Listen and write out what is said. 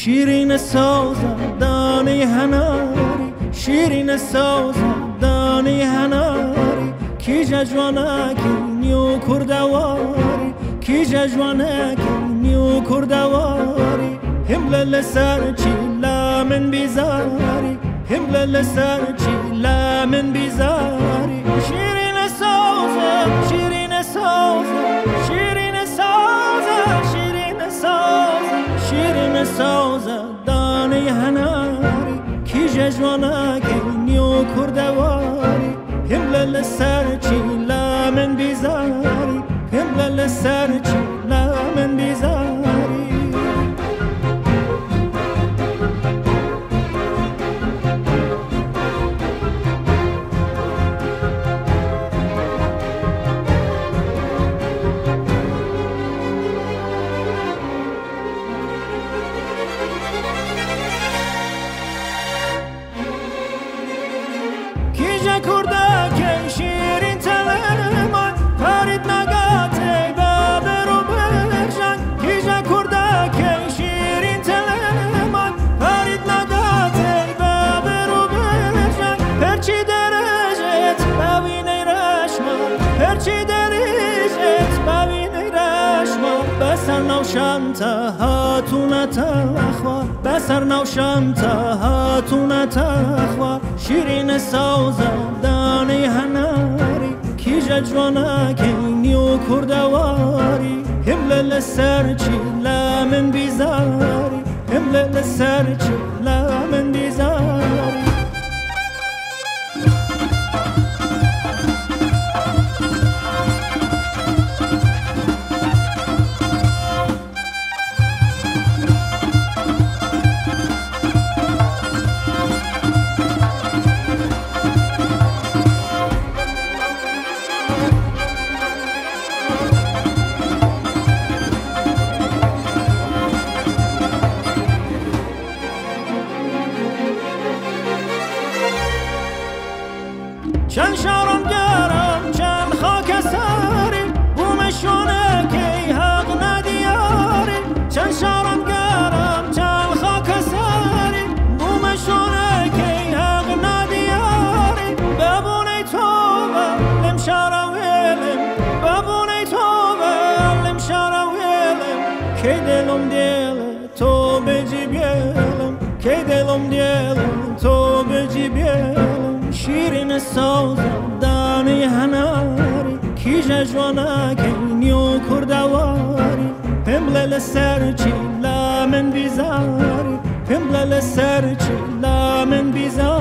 شیرین سازم دانی هناری شیرین سازم دانی هناری کی جوانکی نیو کردواری کی جوانکی نیو کردواری همل سر چی لامن بیزاری همل سر چی لامن بیزاری شیرین سازم شیرین سازم شیرین سازم شیرین سازم شیرین سازم دانی هناری کی جوانکی نیو کردواری همل سر چی لامن بیزاری همل سر چی لامن بیزاری کردک شیرین تلمان پرید نگاته بابر و برشن کیجا کردک شیرین تلمان پرید نگاته بابر و برشن پرچی درجت ببینی رشمان پرچی درجت ببینی رشمان بسر نوشم تا هاتون تخوار بسر نوشم تا هاتون تخوار شیرین سازم دانی هناری کی جوانکی نیو کردواری همل سر چی لامن بیزاری همل سر چی لامن بیزاری چند شارم گرم چند خاک ساری بومشونه که حق ندیاری چند شارم گرم چند خاک ساری بومشونه که حق ندیاری ببونی توبه لم شارم ویلم ببونی توبه لم شارم ویلم که دلم دیل تو بجی بیلم که دلم دیل تو بجی بیلم شیرین سازم دانی هناری کی جوانکی نیو کردواری همل سر چی لامن بیزاری همل سر چی لامن بیزاری